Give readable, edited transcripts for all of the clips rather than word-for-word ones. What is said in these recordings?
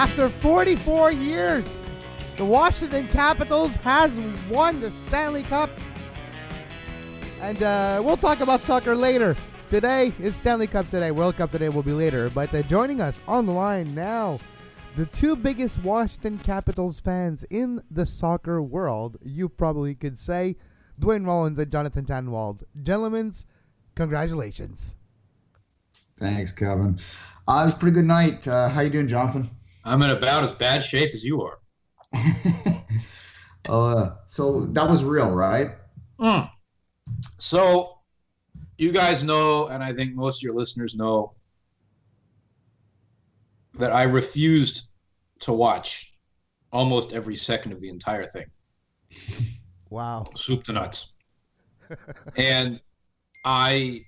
After 44 years, the Washington Capitals has won the Stanley Cup. And we'll talk about soccer later. Today is Stanley Cup today. World Cup today will be later. But joining us on the line now, the two biggest Washington Capitals fans in the soccer world, you probably could say, Dwayne Mullins and Jonathan Tannenwald. Gentlemen, congratulations. Thanks, Kevin. It was a pretty good night. How you doing, Jonathan? I'm in about as bad shape as you are. So that was real, right? So you guys know, and I think most of your listeners know, that I refused to watch almost every second of the entire thing. Wow. Soup to nuts. And when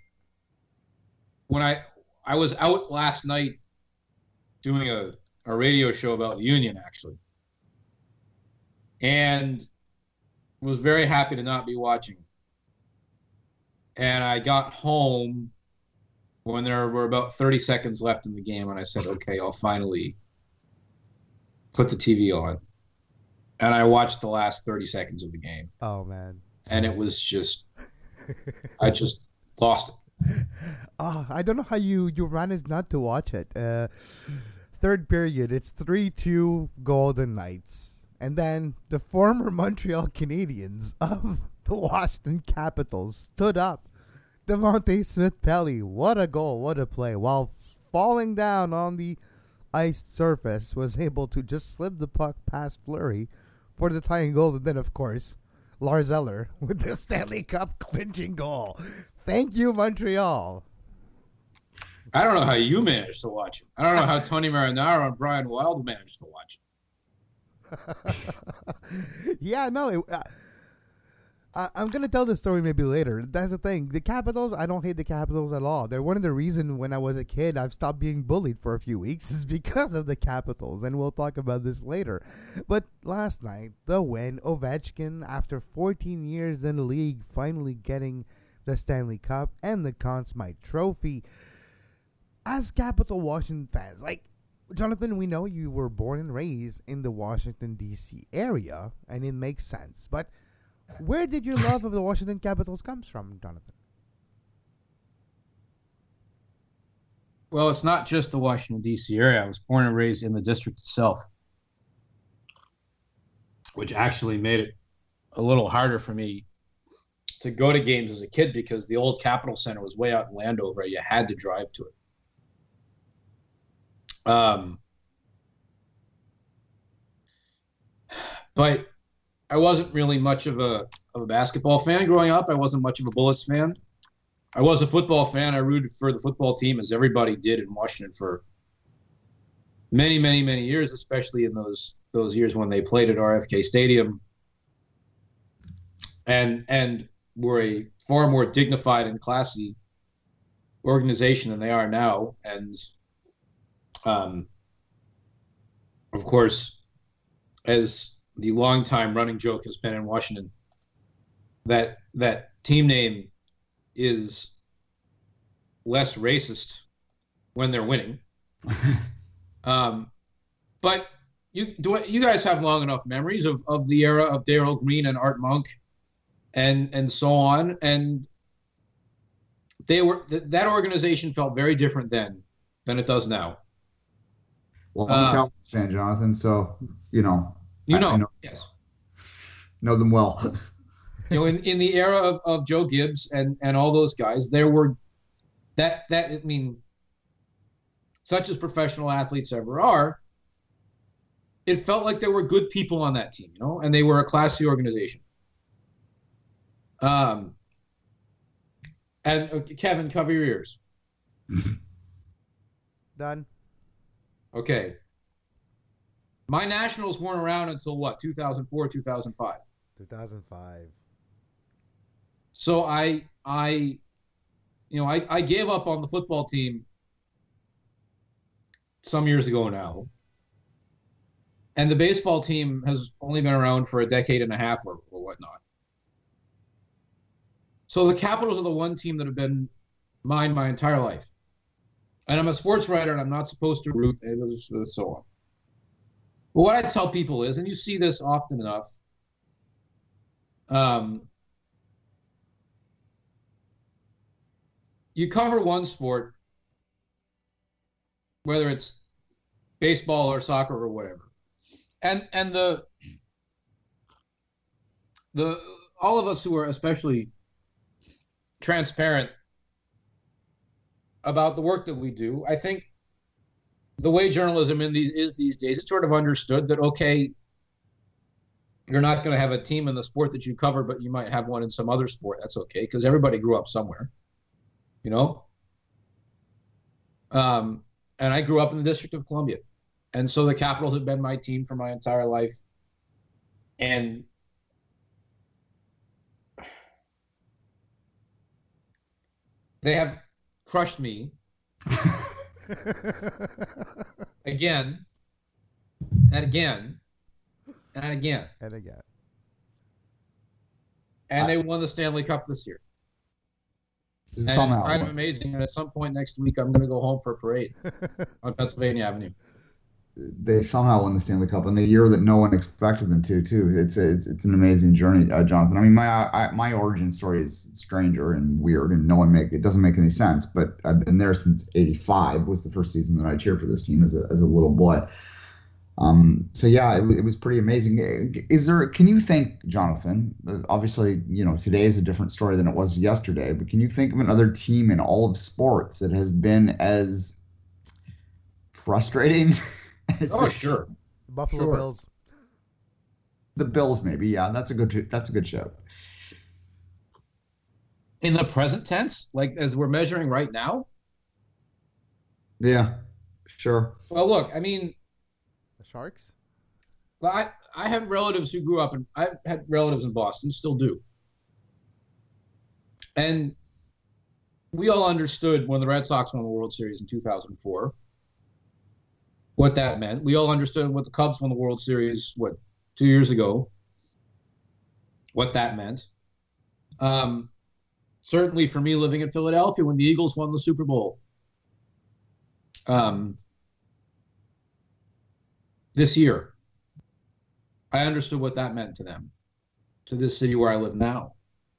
I was out last night doing a radio show about the Union, actually, and was very happy to not be watching. And I got home when there were about 30 seconds left in the game, and I said, okay, I'll finally put the TV on. And I watched the last 30 seconds of the game. Oh, man. And it was just, I just lost it. I don't know how you managed not to watch it. Third period, it's 3-2 Golden Knights. And then the former Montreal Canadiens of the Washington Capitals stood up. Devontae Smith-Pelly, what a goal, what a play. While falling down on the ice surface, was able to just slip the puck past Fleury for the tying goal. And then, of course, Lars Eller with the Stanley Cup clinching goal. Thank you, Montreal. I don't know how you managed to watch it. I don't know how Tony Marinaro and Brian Wilde managed to watch it. Yeah, no, I'm going to tell the story maybe later. That's the thing. The Capitals, I don't hate the Capitals at all. They're one of the reasons when I was a kid I've stopped being bullied for a few weeks is because of the Capitals, and we'll talk about this later. But last night, the win, Ovechkin, after 14 years in the league, finally getting the Stanley Cup and the Conn Smythe Trophy. As Capital Washington fans, like, Jonathan, we know you were born and raised in the Washington, D.C. area, and it makes sense. But where did your love of the Washington Capitals comes from, Jonathan? Well, it's not just the Washington, D.C. area. I was born and raised in the district itself, which actually made it a little harder for me to go to games as a kid because the old Capitol Center was way out in Landover. You had to drive to it. But I wasn't really much of a basketball fan growing up. I wasn't much of a Bullets fan. I was a football fan. I rooted for the football team, as everybody did in Washington for many, many, many years, especially in those years when they played at RFK Stadium, and were a far more dignified and classy organization than they are now. And of course, as the longtime running joke has been in Washington, that team name is less racist when they're winning. But you guys have long enough memories of the era of Darryl Green and Art Monk and so on, and that organization felt very different then than it does now. Well, I'm a Cowboys fan, Jonathan, so I know, yes, know them well. In the era of Joe Gibbs and all those guys, there were such as professional athletes ever are, it felt like there were good people on that team, and they were a classy organization. And Kevin, cover your ears. Done. Okay. My Nationals weren't around until what? 2004, 2005. 2005. So I gave up on the football team some years ago now. And the baseball team has only been around for a decade and a half or whatnot. So the Capitals are the one team that have been mine my entire life. And I'm a sports writer, and I'm not supposed to root, and so on. But what I tell people is, and you see this often enough, you cover one sport, whether it's baseball or soccer or whatever, and the all of us who are especially transparent about the work that we do, I think the way journalism is these days, it's sort of understood that, okay, you're not going to have a team in the sport that you cover, but you might have one in some other sport. That's okay, because everybody grew up somewhere, you know? And I grew up in the District of Columbia. And so the Capitals have been my team for my entire life. And they have crushed me again and again and again. And again. And they won the Stanley Cup this year. And Somehow. it's kind of amazing. And at some point next week, I'm going to go home for a parade on Pennsylvania Avenue. They somehow won the Stanley Cup in the year that no one expected them to, too. It's an amazing journey, Jonathan. I mean, my origin story is stranger and weird, and it doesn't make any sense. But I've been there since '85 was the first season that I cheered for this team as a little boy. So yeah, it was pretty amazing. Can you think, Jonathan, obviously, today is a different story than it was yesterday, but can you think of another team in all of sports that has been as frustrating? Sure. Buffalo Bills. The Bills, maybe. Yeah, that's a good show. In the present tense, like as we're measuring right now? Yeah, sure. Well, look, I mean, The Sharks? well, I have relatives who grew up I've had relatives in Boston, still do. And we all understood when the Red Sox won the World Series in 2004 what that meant. We all understood what the Cubs won the World Series, 2 years ago, what that meant. Certainly for me living in Philadelphia when the Eagles won the Super Bowl this year, I understood what that meant to them, to this city where I live now.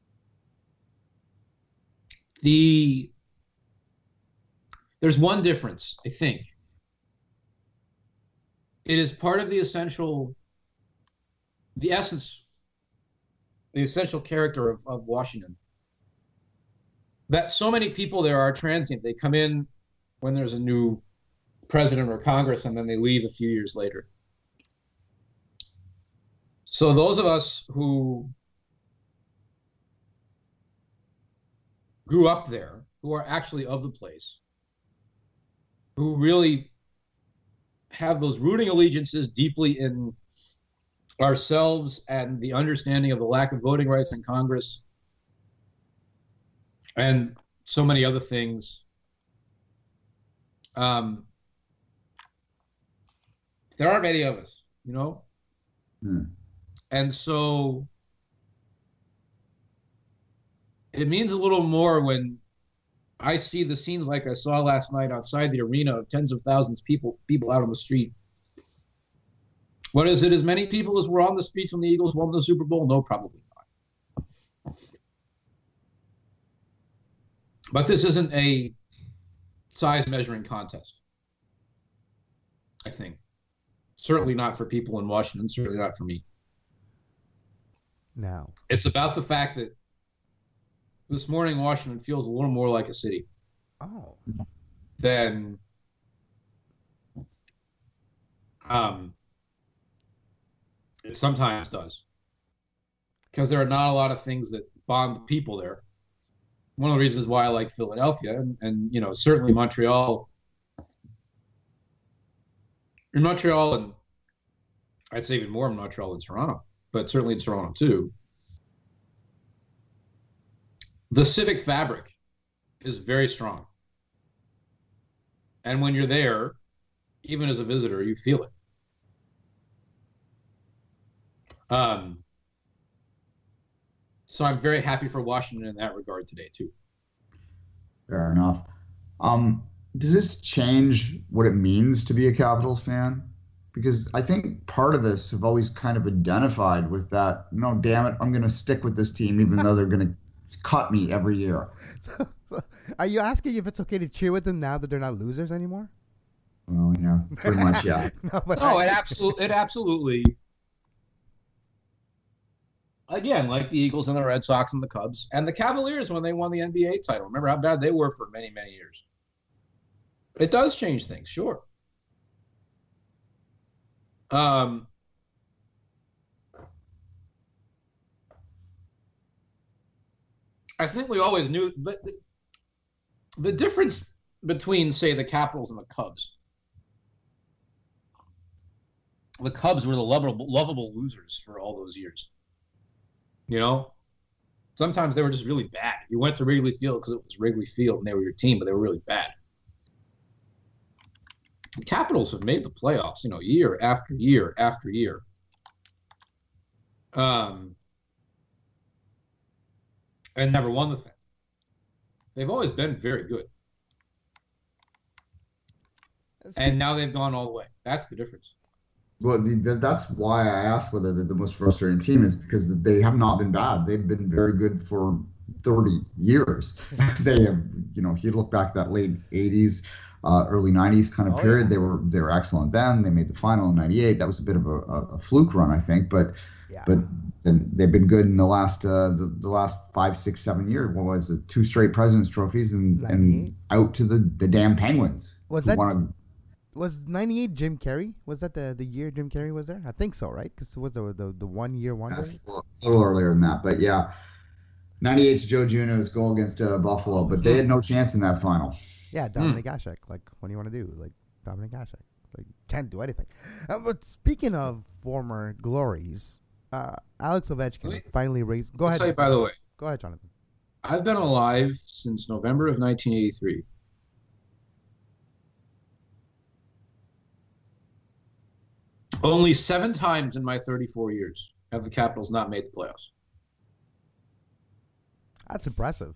There's one difference, I think. It is part of the essential character of Washington, that so many people there are transient. They come in when there's a new president or Congress, and then they leave a few years later. So those of us who grew up there, who are actually of the place, who really have those rooting allegiances deeply in ourselves and the understanding of the lack of voting rights in Congress and so many other things. There aren't many of us, And so it means a little more when I see the scenes like I saw last night outside the arena of tens of thousands of people out on the street. What is it, as many people as were on the streets when the Eagles won the Super Bowl? No, probably not. But this isn't a size measuring contest, I think. Certainly not for people in Washington, certainly not for me. Now. It's about the fact that this morning Washington feels a little more like a city. Oh. Than it sometimes does. Because there are not a lot of things that bond the people there. One of the reasons why I like Philadelphia and certainly Montreal. In Montreal, and I'd say even more in Montreal than Toronto, but certainly in Toronto too. The civic fabric is very strong. And when you're there, even as a visitor, you feel it. So I'm very happy for Washington in that regard today, too. Fair enough. Does this change what it means to be a Capitals fan? because I think part of us have always kind of identified with that. No, damn it, I'm going to stick with this team even though they're going to cut me every year. So, are you asking if it's okay to cheer with them now that they're not losers anymore? Well, yeah, pretty much, yeah. No, it absolutely. Again, like the Eagles and the Red Sox and the Cubs and the Cavaliers when they won the NBA title. Remember how bad they were for many, many years. It does change things, sure. I think we always knew, but the difference between, say, the Capitals and the Cubs were the lovable losers for all those years. You know, sometimes they were just really bad. You went to Wrigley Field because it was Wrigley Field and they were your team, but they were really bad. The Capitals have made the playoffs, year after year after year. And never won the thing. They've always been very good. And now they've gone all the way. That's the difference. Well, that's why I asked whether the most frustrating team is, because they have not been bad. They've been very good for 30 years. They have, if you look back at that late 80s, early 90s kind of period, yeah. They were excellent then. They made the final in 98. That was a bit of a fluke run, I think, but then they've been good in the last the last 5, 6, 7 years. What was it? 2 straight President's Trophies and out to the damn Penguins. Was 98 Jim Carrey? Was that the year Jim Carrey was there? I think so, right? Because it was the 1 year wonder. That's a little earlier than that, but yeah. 98's Joe Juneau's goal against Buffalo, but they had no chance in that final. Yeah, Dominik Hasek. Like, what do you want to do? Like, Dominik Hasek. Like, can't do anything. But speaking of former glories, Alex Ovechkin finally raised... Go ahead. I'll tell you, by the way. Go ahead, Jonathan. I've been alive since November of 1983. Only 7 times in my 34 years have the Capitals not made the playoffs. That's impressive.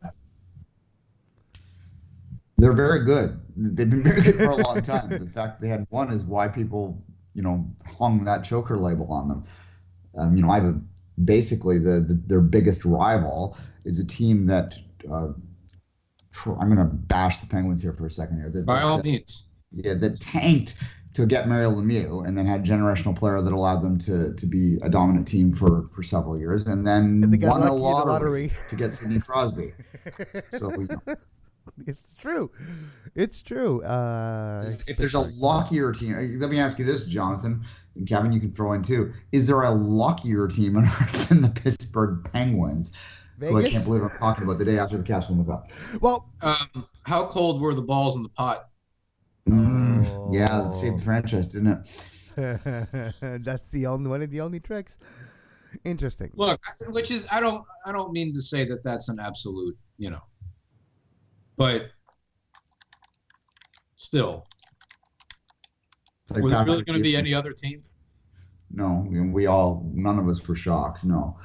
They're very good. They've been very good for a long time. The fact they had one is why people, hung that choker label on them. I have basically their biggest rival is a team that I'm going to bash the Penguins here for a second here. By all means. Yeah, that tanked to get Mario Lemieux and then had a generational player that allowed them to be a dominant team for several years and then won the lottery to get Sidney Crosby. So It's true. It's true. If there's a luckier team, let me ask you this, Jonathan, and Kevin, you can throw in too. Is there a luckier team on earth than the Pittsburgh Penguins? Who I can't believe I'm talking about the day after the Caps won the cup. Well, how cold were the balls in the pot? Yeah, that saved the franchise, didn't it? That's one of the only tricks. Interesting. Look, which is I don't mean to say that that's an absolute, but still, like was it really going to be any other team? No, none of us were shocked. No.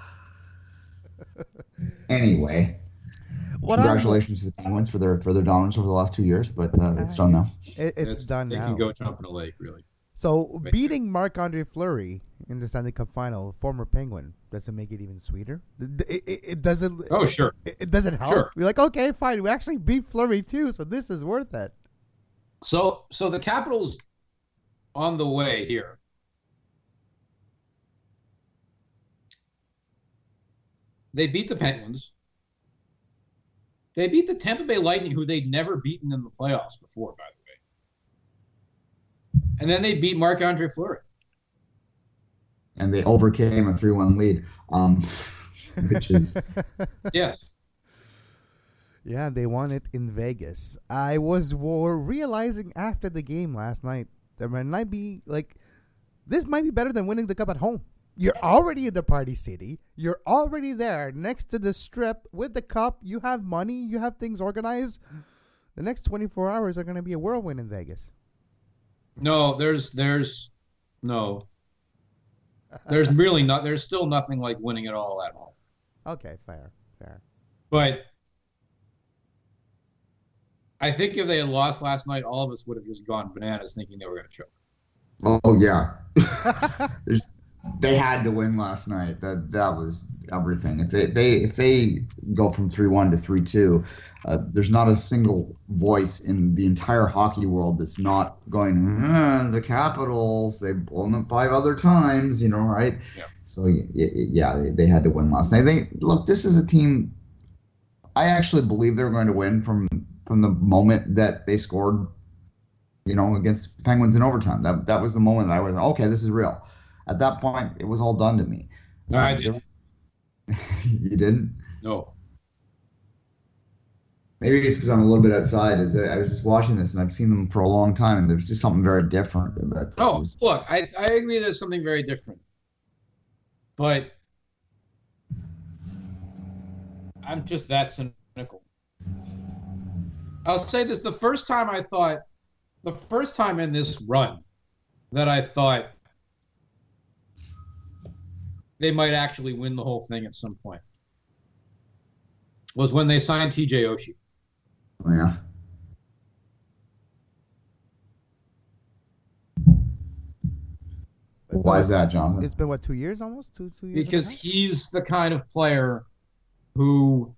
Anyway. Congratulations to the Penguins for their dominance over the last 2 years, but it's done now. It's done now. They can go jump in a lake, really. So beating Marc-Andre Fleury in the Stanley Cup final, former Penguin, doesn't make it even sweeter. It doesn't. Oh, sure. It doesn't help. Sure. We're like, okay, fine. We actually beat Fleury too, so this is worth it. So the Capitals on the way here. They beat the Penguins. They beat the Tampa Bay Lightning, who they'd never beaten in the playoffs before, by the way. And then they beat Marc-Andre Fleury. And they overcame a 3-1 lead, which is... Yes. Yeah, they won it in Vegas. I was realizing after the game last night that might be this might be better than winning the cup at home. You're already in the Party City. You're already there next to the Strip with the cup. You have money. You have things organized. The next 24 hours are going to be a whirlwind in Vegas. No, there's really not. There's still nothing like winning it all at home. Okay, fair. But I think if they had lost last night, all of us would have just gone bananas thinking they were going to choke. Oh yeah. They had to win last night. That was everything. If they go from 3-1 to 3-2, there's not a single voice in the entire hockey world that's not going, the Capitals. They've blown them 5 other times, right? Yeah. So yeah, they had to win last night. Look, this is a team. I actually believe they were going to win from the moment that they scored, against Penguins in overtime. That was the moment that I was okay. This is real. At that point, it was all done to me. No, I didn't. You didn't? No. Maybe it's because I'm a little bit outside. I was just watching this, and I've seen them for a long time, and there's just something very different about this. Oh, look, I agree there's something very different. But I'm just that cynical. I'll say this. The first time in this run that I thought they might actually win the whole thing at some point was when they signed TJ Oshie. Oh, yeah. Why is that, Jonathan? It's been, 2 years almost? Two years? Because he's the kind of player who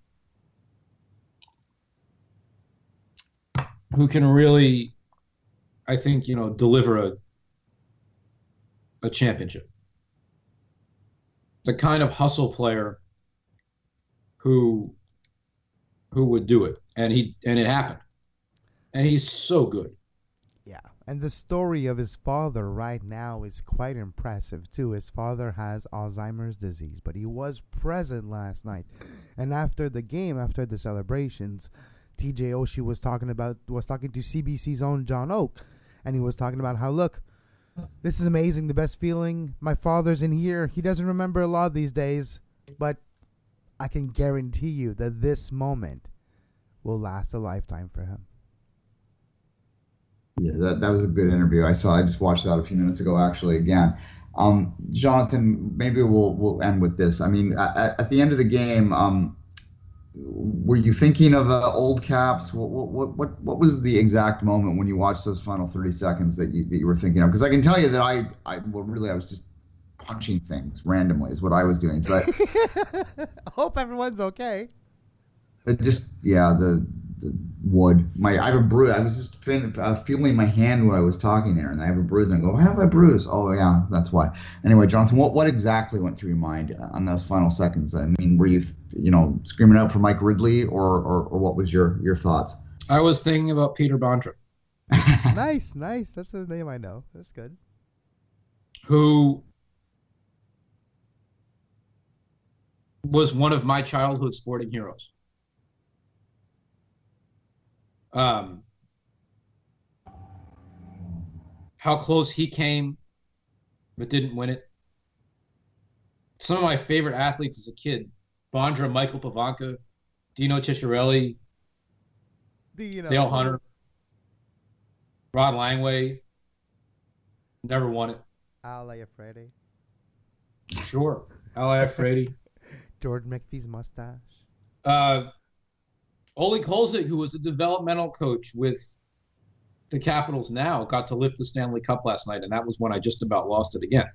can really, I think, deliver a championship. The kind of hustle player who would do it, and it happened, and he's so good. Yeah, and the story of his father right now is quite impressive too. His father has Alzheimer's disease, but he was present last night, and after the game, after the celebrations, TJ Oshie was talking to CBC's own John Oak, and he was talking about how, look, this is amazing, the best feeling. My father's in here. He doesn't remember a lot these days, but I can guarantee you that this moment will last a lifetime for him. Yeah, that was a good interview. I just watched that a few minutes ago, actually, again. Jonathan, maybe we'll end with this. I mean, at the end of the game, were you thinking of old Caps? What was the exact moment when you watched those final 30 seconds that you were thinking of? Because I can tell you that I was just punching things randomly is what I was doing. But I hope everyone's okay. It just, the wood. I have a bruise. I was just feeling my hand when I was talking there, and I have a bruise, and I go, "Why have I bruise?" Oh yeah, that's why. Anyway, Jonathan, what exactly went through your mind on those final seconds? I mean, were you screaming out for Mike Ridley, or what was your thoughts? I was thinking about Peter Bondra. Nice. That's the name I know. That's good. Who was one of my childhood sporting heroes. How close he came, but didn't win it. Some of my favorite athletes as a kid: Bondra, Michael Pavanka, Dino Ciccarelli, Dale Hunter, Rod Langway. Never won it. Al Iafredi. Sure, Al Iafredi. George McPhee's mustache. Ole Kolzig, who was a developmental coach with the Capitals now, got to lift the Stanley Cup last night, and that was when I just about lost it again.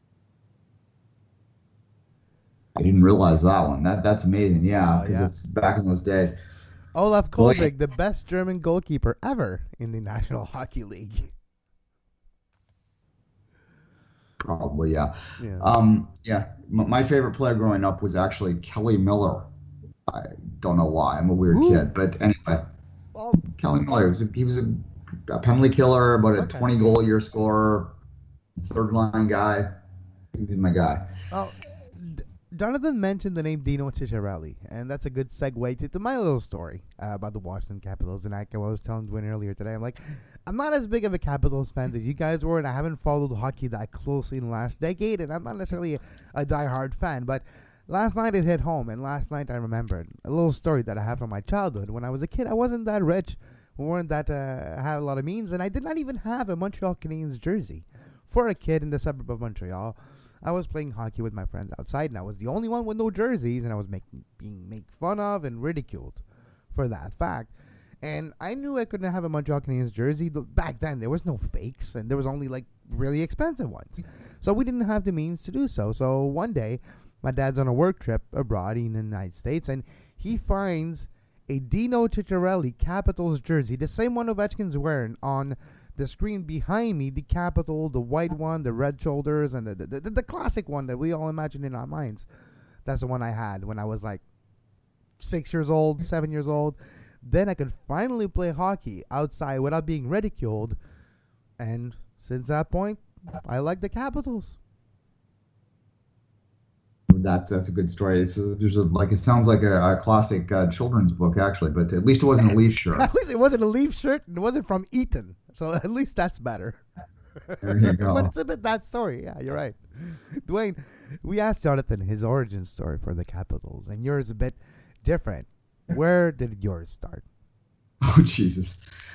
I didn't realize that one. That's amazing. Yeah, because it's back in those days. Olaf Kolzig, the best German goalkeeper ever in the National Hockey League. Probably, yeah. My favorite player growing up was actually Kelly Miller. I don't know why. I'm a weird kid, but anyway, Kelly Miller. He was a penalty killer, about a 20-goal-a-year scorer, third-line guy. He was my guy. Oh, Jonathan mentioned the name Dino Ciccarelli, and that's a good segue to my little story about the Washington Capitals. And I was telling Dwayne earlier today, I'm not as big of a Capitals fan as you guys were, and I haven't followed hockey that closely in the last decade, and I'm not necessarily a diehard fan, but last night it hit home, and last night I remembered a little story that I have from my childhood. When I was a kid, I wasn't that rich. We weren't that have a lot of means, and I did not even have a Montreal Canadiens jersey. For a kid in the suburb of Montreal, I was playing hockey with my friends outside, and I was the only one with no jerseys, and I was being made fun of and ridiculed for that fact. And I knew I couldn't have a Montreal Canadiens jersey. Back then, there was no fakes, and there was only really expensive ones. So we didn't have the means to do so. So one day, my dad's on a work trip abroad in the United States, and he finds a Dino Ciccarelli Capitals jersey, the same one Ovechkin's wearing, on the screen behind me, the Capital, the white one, the red shoulders, and the classic one that we all imagine in our minds. That's the one I had when I was like 6 years old, 7 years old. Then I could finally play hockey outside without being ridiculed. And since that point, I like the Capitals. That's a good story. It sounds like a classic children's book, actually, but at least it wasn't a Leaf shirt. At least it wasn't a Leaf shirt, and it wasn't from Eton. So at least that's better. There you go. But it's a bit that story. Yeah, you're right. Dwayne, we asked Jonathan his origin story for the Capitals, and yours is a bit different. Where did yours start? Oh, Jesus.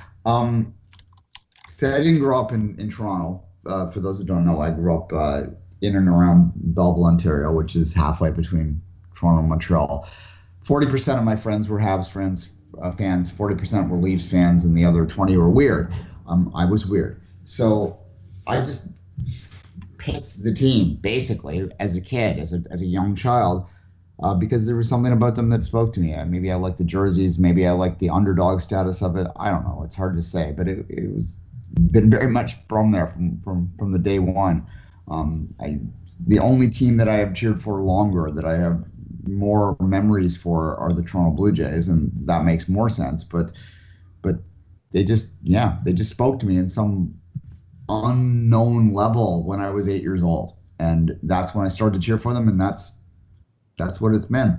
So I didn't grow up in Toronto. For those who don't know, I grew up in and around Belleville, Ontario, which is halfway between Toronto and Montreal. 40% of my friends were Habs fans, 40% were Leafs fans, and the other 20 were weird. I was weird. So I just picked the team, basically, as a kid, as a young child, because there was something about them that spoke to me. Maybe I liked the jerseys. Maybe I liked the underdog status of it. I don't know. It's hard to say, but it was been very much from there, from the day one. The only team that I have cheered for longer, that I have more memories for, are the Toronto Blue Jays, and that makes more sense. But they just spoke to me in some unknown level when I was 8 years old, and that's when I started to cheer for them, and that's what it's been.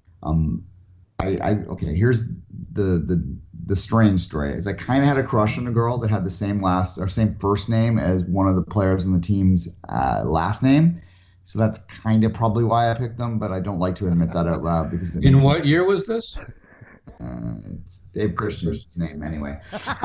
Okay, here's the strange story is I kind of had a crush on a girl that had the same first name as one of the players in the team's last name. So that's kind of probably why I picked them, but I don't like to admit that out loud because. In what year was this? It's Dave Christian's name anyway.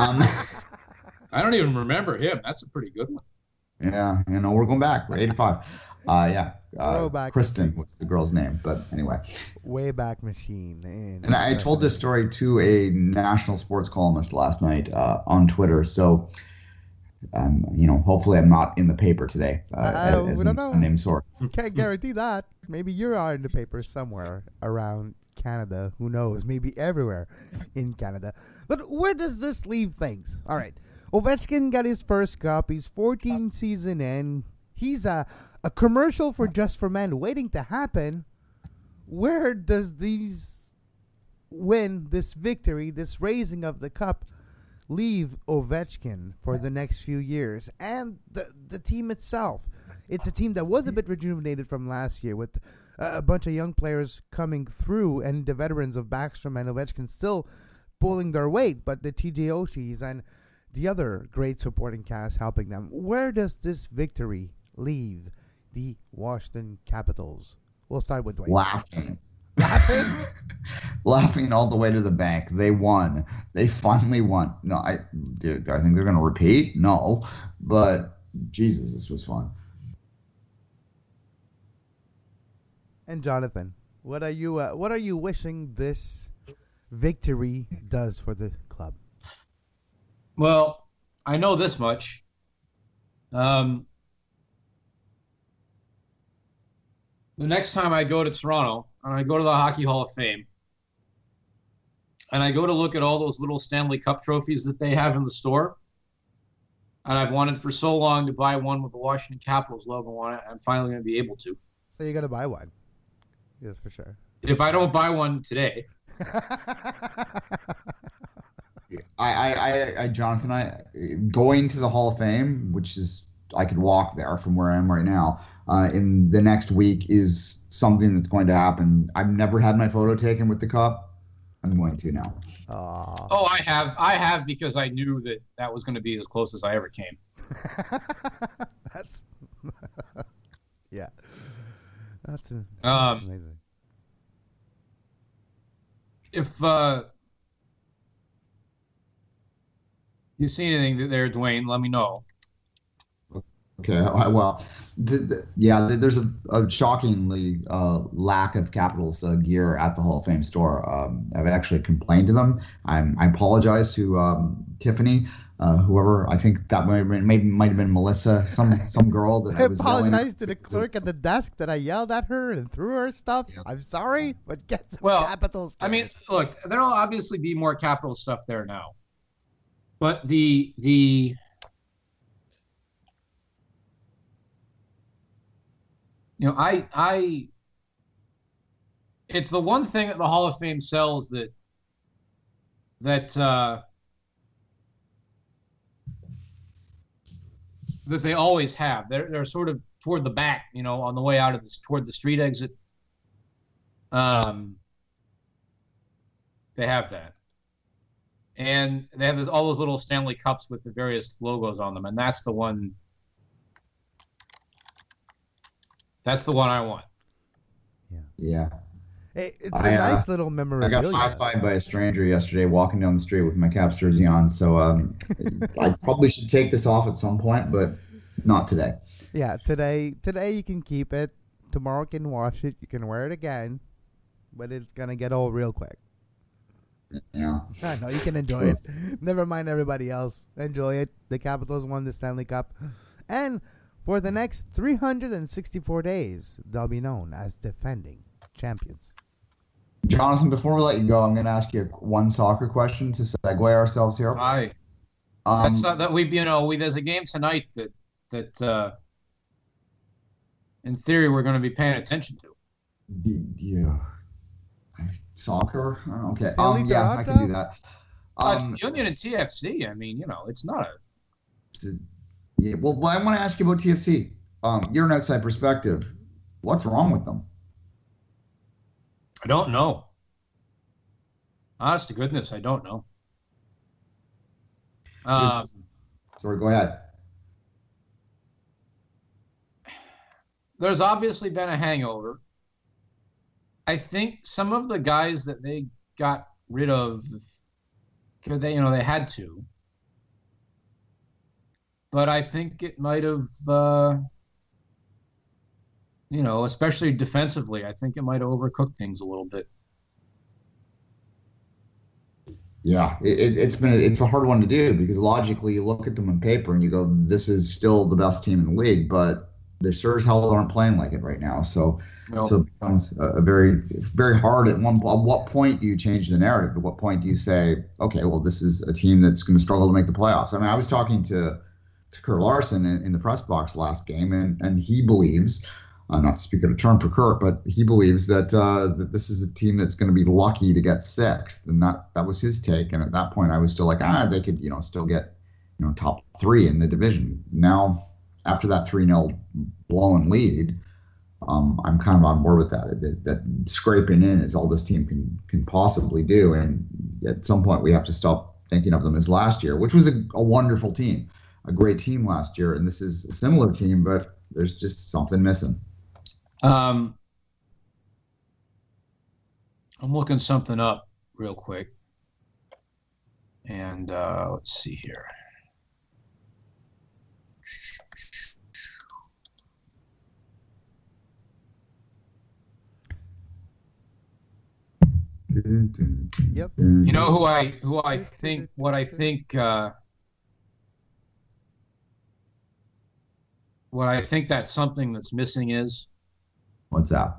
I don't even remember him. That's a pretty good one. Yeah, we're going back. We're 85. Kristen was the girl's name, but anyway. Wayback Machine. And I told this story to a national sports columnist last night on Twitter, so hopefully I'm not in the paper today as we don't know. a named source. Can't guarantee that. Maybe you are in the paper somewhere around Canada. Who knows? Maybe everywhere in Canada. But where does this leave things? All right. Ovechkin got his first cup. He's 14 season in. He's a commercial for Just for Men waiting to happen. Where does this victory, this raising of the cup, leave Ovechkin for the next few years? And the team itself. It's a team that was a bit rejuvenated from last year with a bunch of young players coming through and the veterans of Backstrom and Ovechkin still pulling their weight, but the TJ Oshis and the other great supporting cast helping them. Where does this victory leave the Washington Capitals? We'll start with Dwayne. Laughing. Laughing all the way to the bank. They won. They finally won. No, I think they're going to repeat. No, but Jesus, this was fun. And Jonathan, what are you wishing this victory does for the club? Well, I know this much. The next time I go to Toronto and I go to the Hockey Hall of Fame and I go to look at all those little Stanley Cup trophies that they have in the store, and I've wanted for so long to buy one with the Washington Capitals logo on it, I'm finally going to be able to. So you're going to buy one? Yes, for sure. If I don't buy one today. Jonathan, going to the Hall of Fame, which is, I could walk there from where I am right now, in the next week is something that's going to happen. I've never had my photo taken with the cup. I'm going to now. Oh, I have because I knew that was going to be as close as I ever came. That's yeah. That's amazing. If you see anything there, Dwayne, let me know. Okay. Well, there's a shockingly lack of Capitals gear at the Hall of Fame store. I've actually complained to them. I apologize to Tiffany, whoever. I think that might have been Melissa, some girl that I was yelling apologize to the clerk at the desk that I yelled at her and threw her stuff. Yep. I'm sorry, but get some Well, Capitals. I mean, look, there'll obviously be more capital stuff there now, but the I it's the one thing that the Hall of Fame sells that they always have. They're sort of toward the back, on the way out of this toward the street exit. They have that, and they have all those little Stanley Cups with the various logos on them, and that's the one. That's the one I want. Yeah. Hey, it's a nice little memorabilia. I got high-fived by a stranger yesterday walking down the street with my Caps jersey on, so I probably should take this off at some point, but not today. Yeah, today you can keep it. Tomorrow you can wash it. You can wear it again, but it's going to get old real quick. Yeah. I know, you can enjoy it. Never mind everybody else. Enjoy it. The Capitals won the Stanley Cup. And for the next 364 days, they'll be known as defending champions. Jonathan, before we let you go, I'm going to ask you one soccer question to segue ourselves here. Aye. That's that there's a game tonight that in theory we're going to be paying attention to. Yeah. Soccer? Okay. Philly, yeah, I can do that. It's Union and TFC. I mean, it's not a. Yeah. Well, I want to ask you about TFC. You're an outside perspective. What's wrong with them? I don't know. Honest to goodness, I don't know. Sorry, go ahead. There's obviously been a hangover. I think some of the guys that they got rid of, they had to. But I think it might have, especially defensively, I think it might have overcooked things a little bit. Yeah, it's a hard one to do because logically you look at them on paper and you go, this is still the best team in the league, but they sure as hell aren't playing like it right now. So it becomes a very, very hard at what point do you change the narrative? At what point do you say, okay, well, this is a team that's going to struggle to make the playoffs? I mean, I was talking to Kurt Larson in the press box last game, and he believes, not to speak out of turn for Kurt, but he believes that this is a team that's going to be lucky to get sixth, and that was his take. And at that point, I was still like, they could still get top three in the division. Now, after that 3-0 blown lead, I'm kind of on board with that. That scraping in is all this team can possibly do, and at some point we have to stop thinking of them as last year, which was a wonderful team. A great team last year, and this is a similar team, but there's just something missing. I'm looking something up real quick, and let's see here. Yep. You know who I think what I think that something that's missing is? What's that?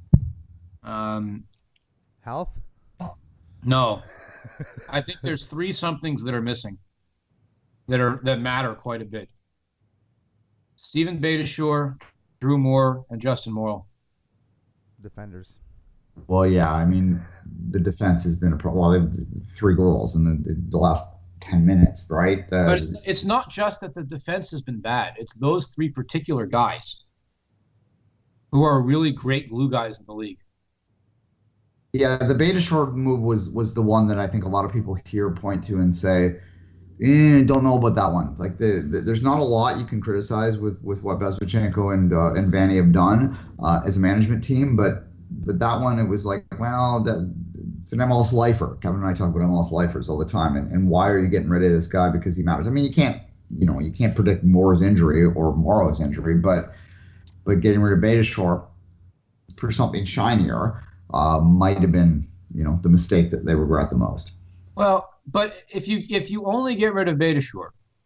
Health? No. I think there's 3 somethings that are missing that matter quite a bit. Steven Beitashour, Drew Moore, and Justin Morrow. Defenders. Well, yeah, I mean, the defense has been a problem. Well, they had 3 goals in the last 10 minutes, right? But it's not just that the defense has been bad. It's those 3 particular guys who are really great glue guys in the league. Yeah, the Beitashour move was the one that I think a lot of people here point to and say, don't know about that one. Like there's not a lot you can criticize with what Bezbatchenko and Vanny have done as a management team, but that one, it was like, well, it's an MLS lifer. Kevin and I talk about MLS lifers all the time, and why are you getting rid of this guy because he matters? I mean, you can't predict Moore's injury or Morrow's injury, but getting rid of Beitashour for something shinier might have been, the mistake that they regret the most. Well, but if you only get rid of Beitashour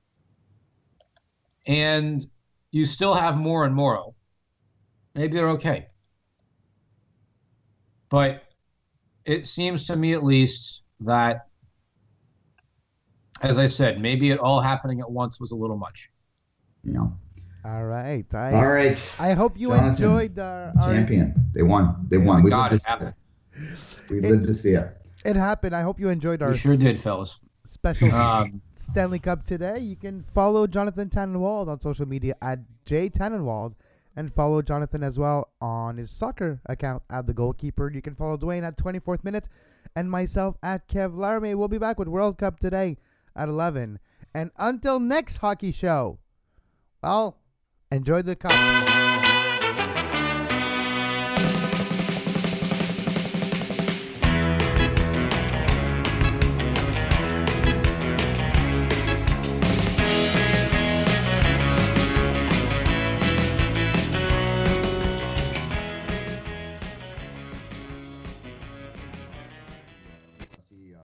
and you still have Moore and Morrow, maybe they're okay. But it seems to me, at least, that, as I said, maybe it all happening at once was a little much. Yeah. All right. All right. I hope you Jonathan, enjoyed our champion. They won. They won. We God, lived it happened. We lived to see it. It happened. I hope you enjoyed our We sure did, fellas. special Stanley Cup today. You can follow Jonathan Tannenwald on social media at @JTannenwald, and follow Jonathan as well on his soccer account at The Goalkeeper. You can follow Dwayne at 24th Minute and myself at Kev Laramie. We'll be back with World Cup today at 11. And until next hockey show, well, enjoy the cup.